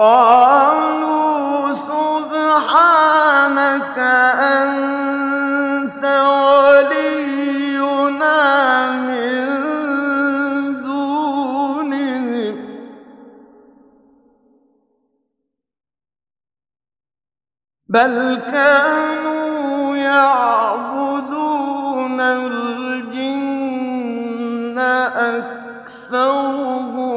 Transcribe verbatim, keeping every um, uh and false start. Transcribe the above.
قَالُوا سُبْحَانَكَ أَنتَ وَلِيُّنَا مِن دُونِهِم ۖ بَلْ كَانُوا يَعْبُدُونَ الْجِنَّ ۖ أَكْثَرُهُم